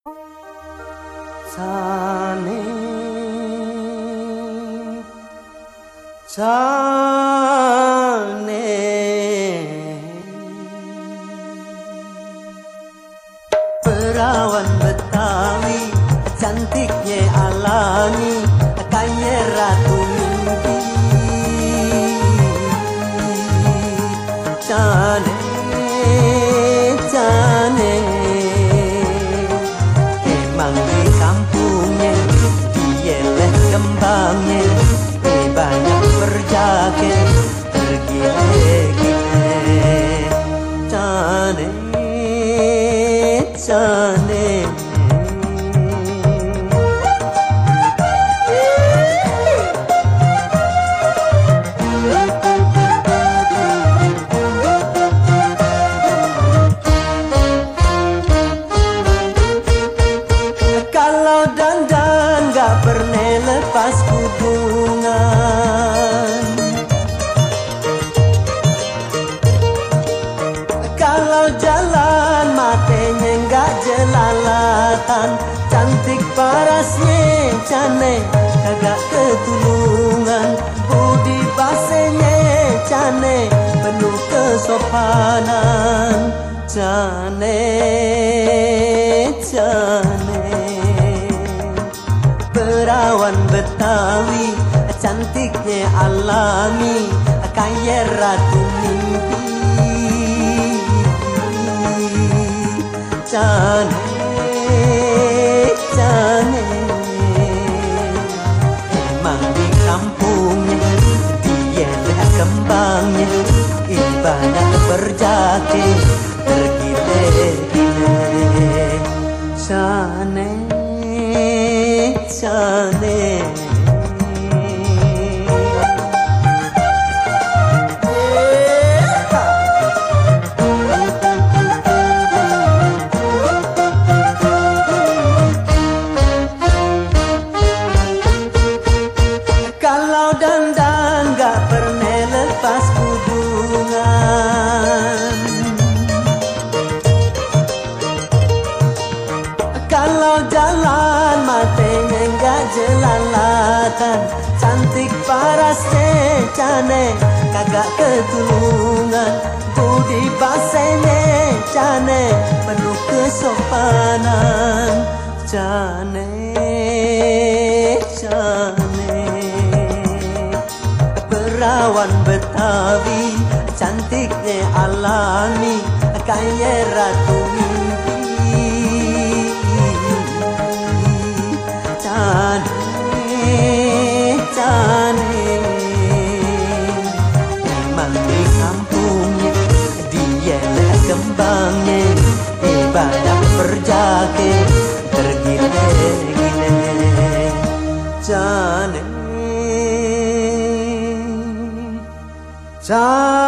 Sane Sane Perawan Betawi cantiknya alami kayak ratu mimpi. Sane Sane emang di kampungnya dieleh kembangnya banyak berjaket tergile-gile. Sane Sane kalau dandan gak pernah lepas kudungan, kalau jalan matanya gak jelalatan, cantik parasnya cane kagak ketulungan, budi basenya cane penuh kesopanan. Cane cane perawan Betawi cantiknya alami kayak ratu mimpi. Cane cane emang di kampungnya dia kembangnya ibadah berjaket tergile-gile. Cane Sane kalau dandan gak pernah lepas kudungan, kalau jalan matanya gak jelalatan, cantik parasnya cane kagak ketulungan, budi basenya cane penuh kesopanan. Cane cane perawan Betawi cantiknya alami kayak ratu mimpi. Cane cane emang di kampungnya dia kembangnya ibadah berjaket tergile-gile. Cane cane